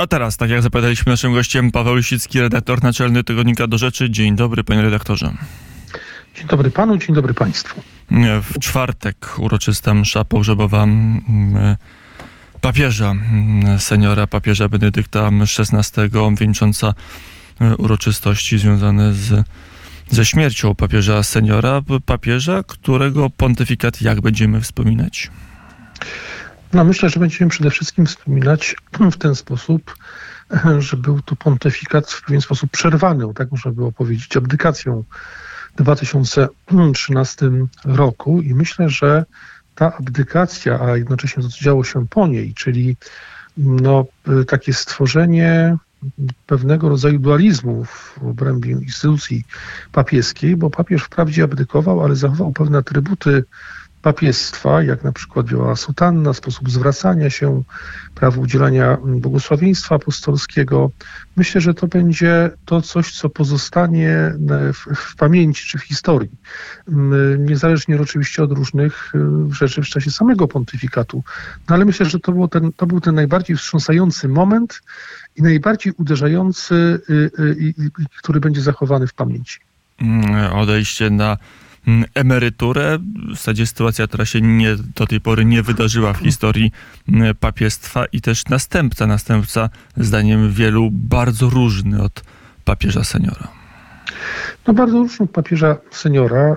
A teraz, tak jak zapowiadaliśmy, naszym gościem Paweł Lisicki, redaktor naczelny tygodnika Do Rzeczy. Dzień dobry, panie redaktorze. Dzień dobry panu, dzień dobry państwu. W czwartek uroczysta msza pogrzebowa papieża, seniora papieża Benedykta XVI, wieńcząca uroczystości związane ze śmiercią papieża seniora, papieża, którego pontyfikat jak będziemy wspominać? No myślę, że będziemy przede wszystkim wspominać w ten sposób, że był to pontyfikat w pewien sposób przerwany, tak można było powiedzieć, abdykacją w 2013 roku i myślę, że ta abdykacja, a jednocześnie to, co działo się po niej, czyli takie stworzenie pewnego rodzaju dualizmu w obrębie instytucji papieskiej, bo papież wprawdzie abdykował, ale zachował pewne atrybuty papiestwa, jak na przykład biała sutanna, sposób zwracania się, prawo udzielania błogosławieństwa apostolskiego. Myślę, że to będzie to coś, co pozostanie w pamięci czy w historii. Niezależnie oczywiście od różnych rzeczy w czasie samego pontyfikatu. No ale myślę, że to był ten najbardziej wstrząsający moment i najbardziej uderzający, który będzie zachowany w pamięci. Odejście na emeryturę, w zasadzie sytuacja, która się do tej pory nie wydarzyła w historii papiestwa i też następca zdaniem wielu bardzo różny od papieża seniora. No bardzo różny od papieża seniora.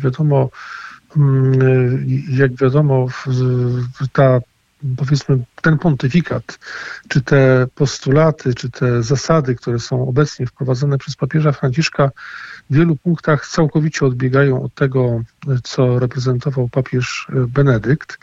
Jak wiadomo ten pontyfikat, czy te postulaty, czy te zasady, które są obecnie wprowadzone przez papieża Franciszka, w wielu punktach całkowicie odbiegają od tego, co reprezentował papież Benedykt.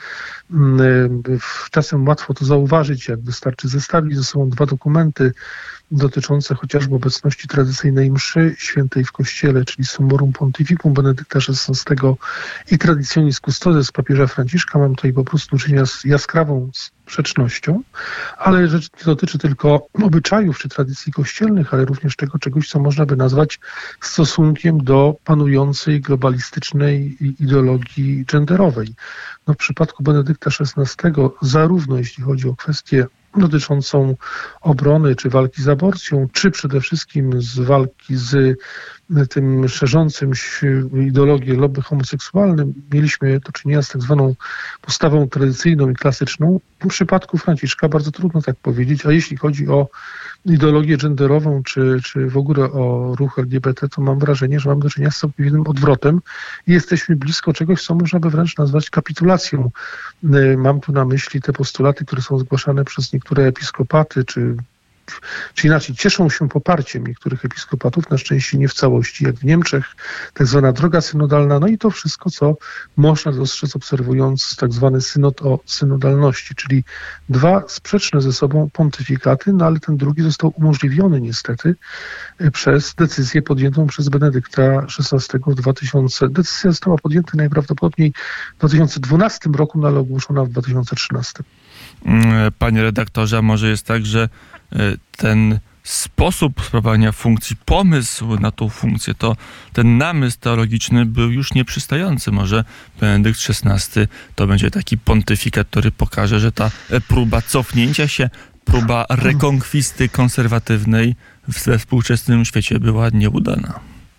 Czasem łatwo to zauważyć, jak wystarczy zestawić ze sobą dwa dokumenty dotyczące chociażby obecności tradycyjnej mszy świętej w kościele, czyli Summorum Pontificum Benedykta XVI i Traditionis Custodes papieża Franciszka. Mam tutaj po prostu do czynienia z jaskrawą sprzecznością, ale rzecz nie dotyczy tylko obyczajów czy tradycji kościelnych, ale również czegoś, co można by nazwać stosunkiem do panującej globalistycznej ideologii genderowej. W przypadku Benedykta XVI, zarówno jeśli chodzi o kwestię dotyczącą obrony czy walki z aborcją, czy przede wszystkim z walki z tym szerzącym się ideologię lobby homoseksualnym, mieliśmy do czynienia z tak zwaną postawą tradycyjną i klasyczną. W przypadku Franciszka bardzo trudno tak powiedzieć, a jeśli chodzi o ideologię genderową, czy w ogóle o ruch LGBT, to mam wrażenie, że mamy do czynienia z całkowitym odwrotem i jesteśmy blisko czegoś, co można by wręcz nazwać kapitulacją. Mam tu na myśli te postulaty, które są zgłaszane przez niektóre episkopaty, czy inaczej, cieszą się poparciem niektórych episkopatów, na szczęście nie w całości, jak w Niemczech, tak zwana droga synodalna, no i to wszystko, co można dostrzec obserwując tak zwany synod o synodalności, czyli dwa sprzeczne ze sobą pontyfikaty, no ale ten drugi został umożliwiony niestety przez decyzję podjętą przez Benedykta XVI Decyzja została podjęta najprawdopodobniej w 2012 roku, no ale ogłoszona w 2013. Panie redaktorze, a może jest tak, że ten sposób sprawowania funkcji, pomysł na tą funkcję, to ten namysł teologiczny był już nieprzystający. Może Benedykt XVI to będzie taki pontyfikat, który pokaże, że ta próba cofnięcia się, próba rekonkwisty konserwatywnej we współczesnym świecie była nieudana.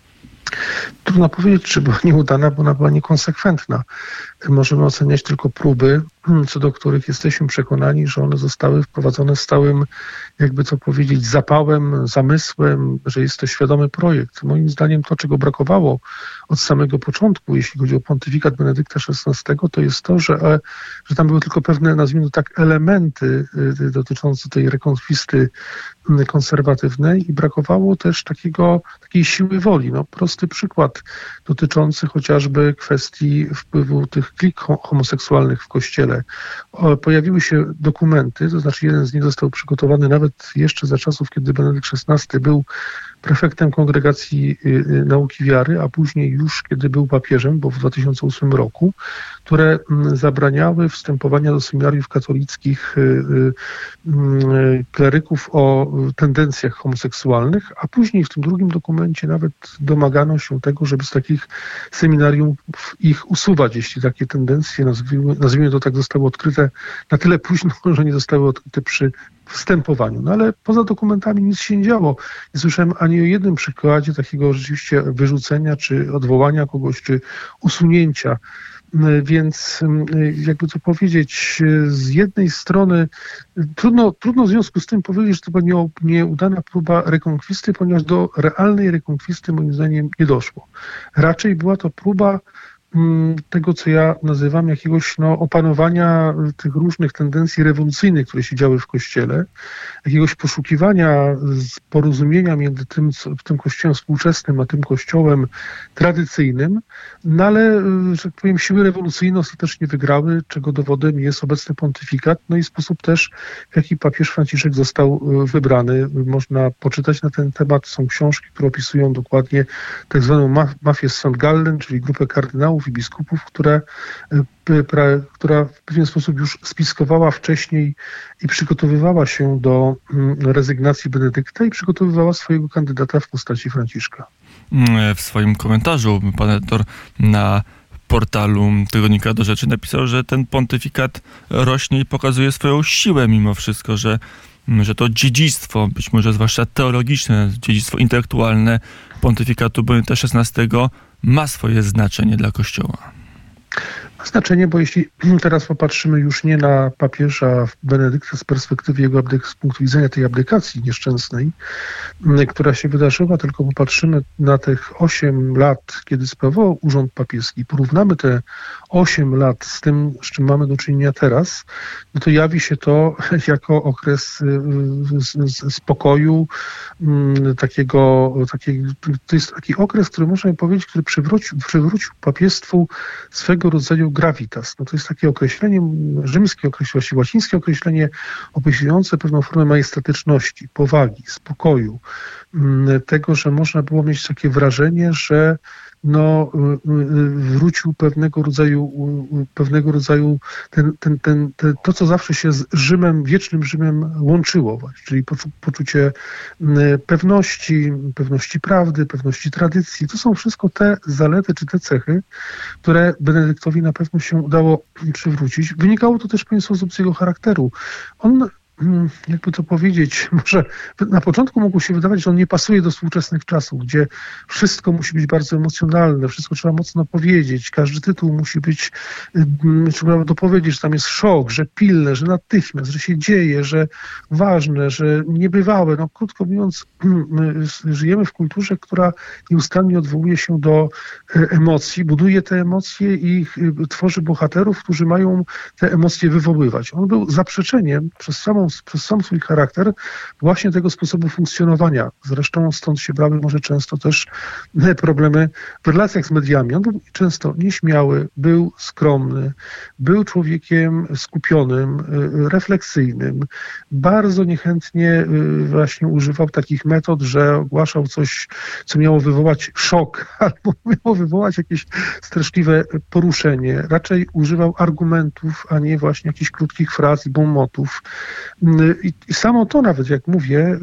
Trudno powiedzieć, czy była nieudana, bo ona była niekonsekwentna. Możemy oceniać tylko próby, co do których jesteśmy przekonani, że one zostały wprowadzone z całym, jakby to powiedzieć, zapałem, zamysłem, że jest to świadomy projekt. Moim zdaniem to, czego brakowało od samego początku, jeśli chodzi o pontyfikat Benedykta XVI, to jest to, że tam były tylko pewne, nazwijmy to tak, elementy dotyczące tej rekonkwisty konserwatywnej i brakowało też takiej siły woli. Prosty przykład dotyczący chociażby kwestii wpływu tych klik homoseksualnych w Kościele. Pojawiły się dokumenty, to znaczy jeden z nich został przygotowany nawet jeszcze za czasów, kiedy Benedykt XVI był prefektem Kongregacji Nauki Wiary, a później już kiedy był papieżem, bo w 2008 roku, które zabraniały wstępowania do seminariów katolickich kleryków o tendencjach homoseksualnych, a później w tym drugim dokumencie nawet domagano się tego, żeby z takich seminariów ich usuwać, jeśli takie tendencje, nazwijmy to tak, zostały odkryte na tyle późno, że nie zostały odkryte przy wstępowaniu. No ale poza dokumentami nic się nie działo. Nie słyszałem ani o jednym przykładzie takiego rzeczywiście wyrzucenia, czy odwołania kogoś, czy usunięcia. Więc jakby to powiedzieć, z jednej strony trudno w związku z tym powiedzieć, że to była nieudana próba rekonkwisty, ponieważ do realnej rekonkwisty moim zdaniem nie doszło. Raczej była to próba tego, co ja nazywam jakiegoś opanowania tych różnych tendencji rewolucyjnych, które się działy w Kościele, jakiegoś poszukiwania porozumienia między tym Kościołem współczesnym, a tym Kościołem tradycyjnym, no ale, że tak powiem, siły rewolucyjne ostatecznie wygrały, czego dowodem jest obecny pontyfikat, no i sposób też, w jaki papież Franciszek został wybrany. Można poczytać na ten temat, są książki, które opisują dokładnie tak zwaną mafię z St. Gallen, czyli grupę kardynałów i biskupów, która w pewien sposób już spiskowała wcześniej i przygotowywała się do rezygnacji Benedykta i przygotowywała swojego kandydata w postaci Franciszka. W swoim komentarzu pan redaktor na portalu Tygodnika do Rzeczy napisał, że ten pontyfikat rośnie i pokazuje swoją siłę mimo wszystko, że to dziedzictwo, być może zwłaszcza teologiczne, dziedzictwo intelektualne pontyfikatu Benedykta XVI ma swoje znaczenie dla Kościoła. Ma znaczenie, bo jeśli teraz popatrzymy już nie na papieża Benedykta z perspektywy jego z punktu widzenia tej abdykacji nieszczęsnej, która się wydarzyła, tylko popatrzymy na tych 8 lat, kiedy sprawował urząd papieski, porównamy te 8 lat z tym, z czym mamy do czynienia teraz, no to jawi się to jako okres spokoju, to jest taki okres, który można powiedzieć, który przywrócił papiestwu swego rodzaju gravitas. No to jest takie określenie, rzymskie określenie, właściwie łacińskie określenie opisujące pewną formę majestatyczności, powagi, spokoju. Tego, że można było mieć takie wrażenie, że wrócił pewnego rodzaju to, co zawsze się z Rzymem, wiecznym Rzymem łączyło, czyli poczucie pewności prawdy, pewności tradycji. To są wszystko te zalety czy te cechy, które Benedyktowi na pewno się udało przywrócić. Wynikało to też w pewien sposób z jego charakteru. On, jakby to powiedzieć, może na początku mogło się wydawać, że on nie pasuje do współczesnych czasów, gdzie wszystko musi być bardzo emocjonalne, wszystko trzeba mocno powiedzieć, każdy tytuł musi być, trzeba dopowiedzieć, że tam jest szok, że pilne, że natychmiast, że się dzieje, że ważne, że niebywałe. No krótko mówiąc, żyjemy w kulturze, która nieustannie odwołuje się do emocji, buduje te emocje i tworzy bohaterów, którzy mają te emocje wywoływać. On był zaprzeczeniem przez sam swój charakter właśnie tego sposobu funkcjonowania. Zresztą stąd się brały może często też problemy w relacjach z mediami. On był często nieśmiały, był skromny, był człowiekiem skupionym, refleksyjnym. Bardzo niechętnie właśnie używał takich metod, że ogłaszał coś, co miało wywołać szok albo miało wywołać jakieś straszliwe poruszenie. Raczej używał argumentów, a nie właśnie jakichś krótkich fraz i bonmotów. I samo to nawet, jak mówię,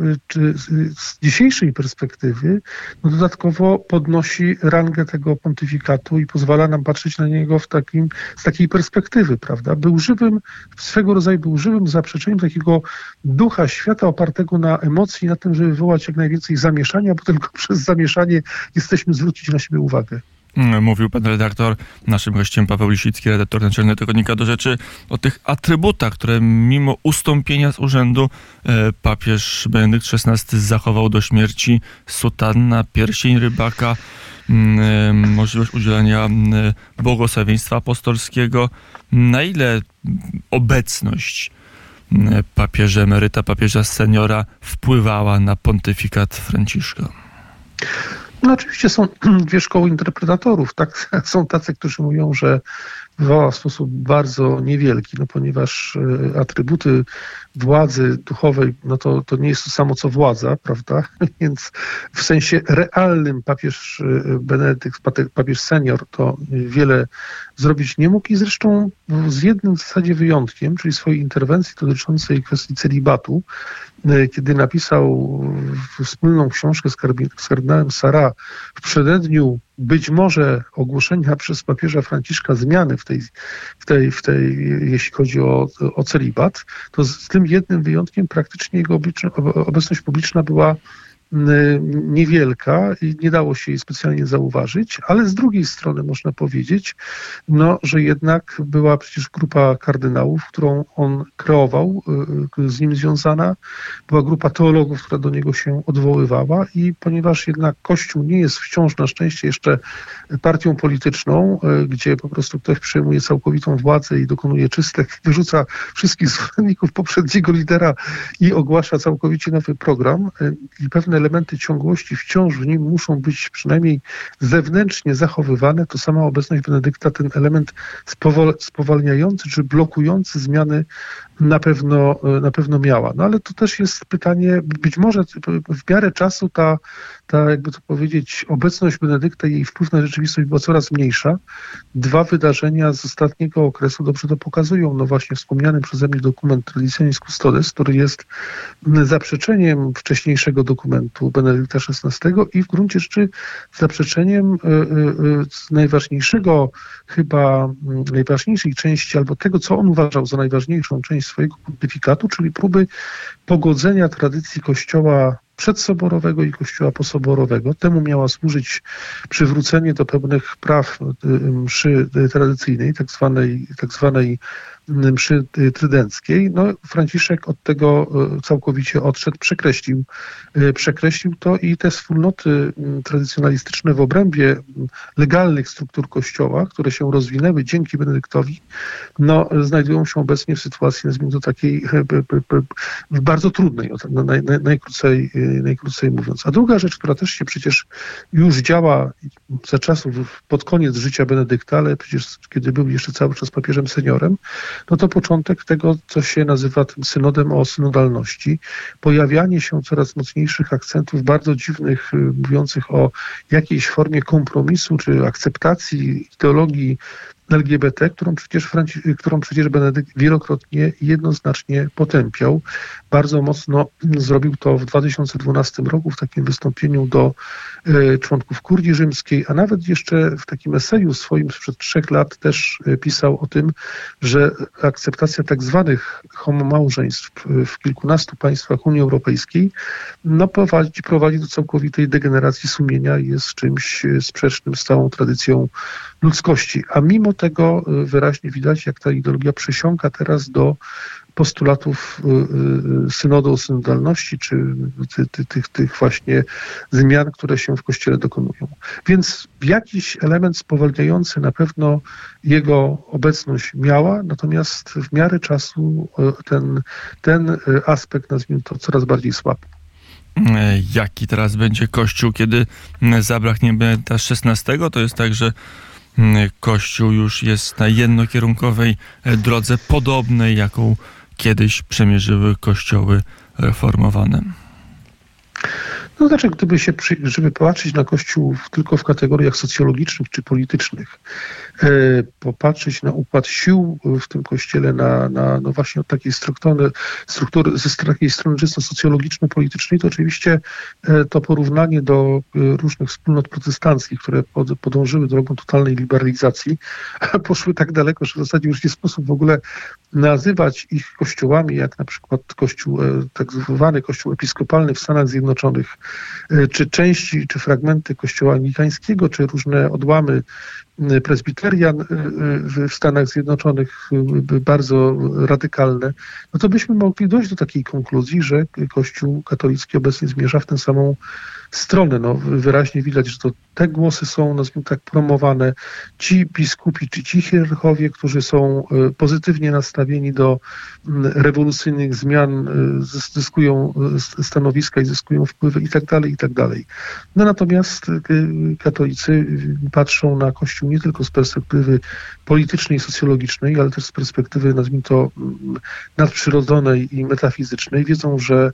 z dzisiejszej perspektywy, dodatkowo podnosi rangę tego pontyfikatu i pozwala nam patrzeć na niego z takiej perspektywy, prawda? Swego rodzaju był żywym zaprzeczeniem takiego ducha świata opartego na emocji, na tym, żeby wywołać jak najwięcej zamieszania, bo tylko przez zamieszanie jesteśmy zwrócić na siebie uwagę. Mówił pan redaktor, naszym gościem Paweł Lisicki, redaktor naczelny Tygodnika do Rzeczy, o tych atrybutach, które mimo ustąpienia z urzędu papież Benedykt XVI zachował do śmierci: sutanna, pierścień rybaka, możliwość udzielania błogosławieństwa apostolskiego. Na ile obecność papieża emeryta, papieża seniora wpływała na pontyfikat Franciszka? No oczywiście są dwie szkoły interpretatorów. Tak? Są tacy, którzy mówią, że wywołała w sposób bardzo niewielki, ponieważ atrybuty władzy duchowej, to nie jest to samo co władza, prawda? Więc w sensie realnym papież Benedykt, papież senior, to wiele zrobić nie mógł i zresztą z jednym w zasadzie wyjątkiem, czyli swojej interwencji dotyczącej kwestii celibatu, kiedy napisał wspólną książkę z kardynałem Sarah w przededniu być może ogłoszenia przez papieża Franciszka zmiany jeśli chodzi o celibat, to z tym jednym wyjątkiem praktycznie jego obecność publiczna była niewielka i nie dało się jej specjalnie zauważyć, ale z drugiej strony można powiedzieć, że jednak była przecież grupa kardynałów, którą on kreował, z nim związana, była grupa teologów, która do niego się odwoływała i ponieważ jednak Kościół nie jest wciąż na szczęście jeszcze partią polityczną, gdzie po prostu ktoś przejmuje całkowitą władzę i dokonuje czystek, wyrzuca wszystkich zwolenników poprzedniego lidera i ogłasza całkowicie nowy program i pewne elementy ciągłości wciąż w nim muszą być przynajmniej zewnętrznie zachowywane, to sama obecność Benedykta ten element spowalniający czy blokujący zmiany na pewno miała. Ale to też jest pytanie, być może w miarę czasu ta jakby to powiedzieć, obecność Benedykta i jej wpływ na rzeczywistość była coraz mniejsza. Dwa wydarzenia z ostatniego okresu dobrze to pokazują. Właśnie wspomniany przeze mnie dokument Traditionis Custodes, który jest zaprzeczeniem wcześniejszego dokumentu Benedykta XVI i w gruncie rzeczy zaprzeczeniem najważniejszej części, albo tego, co on uważał za najważniejszą część swojego pontyfikatu, czyli próby pogodzenia tradycji Kościoła przedsoborowego i Kościoła posoborowego. Temu miała służyć przywrócenie do pewnych praw mszy tradycyjnej, tak zwanej mszy trydenckiej. Franciszek od tego całkowicie odszedł, przekreślił to i te wspólnoty tradycjonalistyczne w obrębie legalnych struktur Kościoła, które się rozwinęły dzięki Benedyktowi, znajdują się obecnie w sytuacji, nazwijmy to takiej bardzo trudnej, najkrócej mówiąc. A druga rzecz, która też się przecież już działa za czasów, pod koniec życia Benedykta, ale przecież kiedy był jeszcze cały czas papieżem seniorem, to początek tego, co się nazywa tym synodem o synodalności, pojawianie się coraz mocniejszych akcentów bardzo dziwnych, mówiących o jakiejś formie kompromisu czy akceptacji ideologii LGBT, którą przecież Benedykt wielokrotnie i jednoznacznie potępiał. Bardzo mocno zrobił to w 2012 roku w takim wystąpieniu do członków Kurii Rzymskiej, a nawet jeszcze w takim eseju swoim sprzed 3 lat też pisał o tym, że akceptacja tak zwanych homomałżeństw w kilkunastu państwach Unii Europejskiej prowadzi do całkowitej degeneracji sumienia i jest czymś sprzecznym z całą tradycją ludzkości. A mimo tego wyraźnie widać, jak ta ideologia przesiąka teraz do postulatów synodu o synodalności, czy tych właśnie zmian, które się w Kościele dokonują. Więc jakiś element spowalniający na jego obecność miała, natomiast w miarę czasu ten aspekt, nazwijmy to, coraz bardziej słabł. Jaki teraz będzie Kościół, kiedy zabraknie Benedykta XVI? To jest tak, że Kościół już jest na jednokierunkowej drodze podobnej, jaką kiedyś przemierzyły kościoły reformowane. Żeby patrzeć na Kościół tylko w kategoriach socjologicznych czy politycznych, popatrzeć na układ sił w tym Kościele, właśnie od takiej struktury, z takiej strony czysto socjologiczno-politycznej, to oczywiście to porównanie do różnych wspólnot protestanckich, które podążyły drogą totalnej liberalizacji, poszły tak daleko, że w zasadzie już nie sposób w ogóle nazywać ich kościołami, jak na przykład Kościół, tak zwany Kościół episkopalny w Stanach Zjednoczonych, czy części, czy fragmenty Kościoła anglikańskiego, czy różne odłamy prezbiterian w Stanach Zjednoczonych, bardzo radykalne, to byśmy mogli dojść do takiej konkluzji, że Kościół katolicki obecnie zmierza w tę samą stronę. Wyraźnie widać, że to te głosy są, nazwijmy tak, promowane. Ci biskupi, czy ci hierarchowie, którzy są pozytywnie nastawieni do rewolucyjnych zmian, zyskują stanowiska i zyskują wpływy i tak dalej. Natomiast katolicy patrzą na Kościół nie tylko z perspektywy politycznej, socjologicznej, ale też z perspektywy, nazwijmy to, nadprzyrodzonej i metafizycznej. Wiedzą, że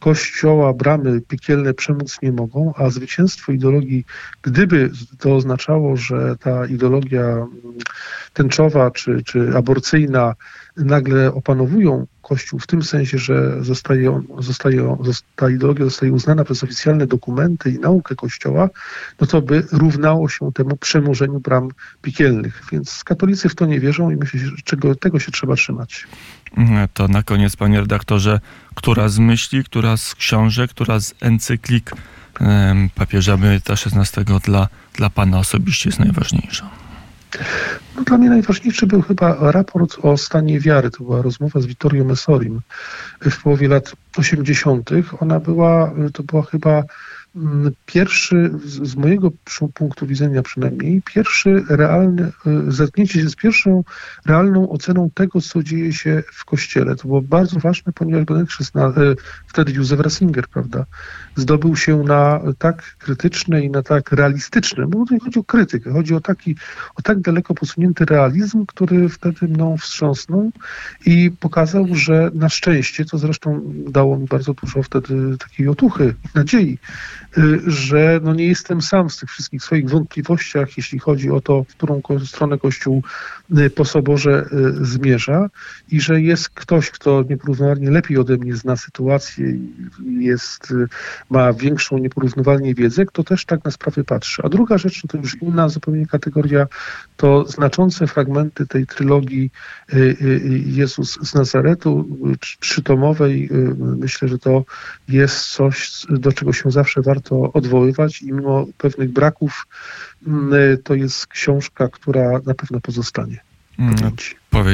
Kościoła bramy piekielne przemóc nie mogą, a zwycięstwo ideologii, gdyby to oznaczało, że ta ideologia tęczowa czy aborcyjna nagle opanowują Kościół w tym sensie, że ta ideologia zostaje uznana przez oficjalne dokumenty i naukę Kościoła, no to by równało się temu przemożeniu bram piekielnych. Więc katolicy w to nie wierzą i myślę, że tego się trzeba trzymać. To na koniec, panie redaktorze, która z myśli, która z książek, która z encyklik papieża Benedykta XVI dla pana osobiście jest najważniejsza? No, dla mnie najważniejszy był chyba raport o stanie wiary. To była rozmowa z Vittorio Messorim w połowie lat 80. To była chyba pierwszy, z mojego punktu widzenia przynajmniej, pierwszy realny, zetknięcie się z pierwszą realną oceną tego, co dzieje się w Kościele. To było bardzo ważne, ponieważ Benedykt XVI, wtedy Józef Ratzinger, prawda, zdobył się na tak krytyczne i na tak realistyczne, bo tu nie chodzi o krytykę, chodzi o tak daleko posunięty realizm, który wtedy mną wstrząsnął i pokazał, że na szczęście, to zresztą dało mi bardzo dużo wtedy takiej otuchy, nadziei, że nie jestem sam w tych wszystkich swoich wątpliwościach, jeśli chodzi o to, w którą stronę Kościół po soborze zmierza i że jest ktoś, kto nieporównywalnie lepiej ode mnie zna sytuację i ma większą nieporównywalnie wiedzę, kto też tak na sprawy patrzy. A druga rzecz, to już inna zupełnie kategoria, to znaczące fragmenty tej trylogii Jezus z Nazaretu, trzytomowej. Myślę, że to jest coś, do czego się zawsze warto odwoływać i mimo pewnych braków to jest książka, która na pewno pozostanie w pamięci.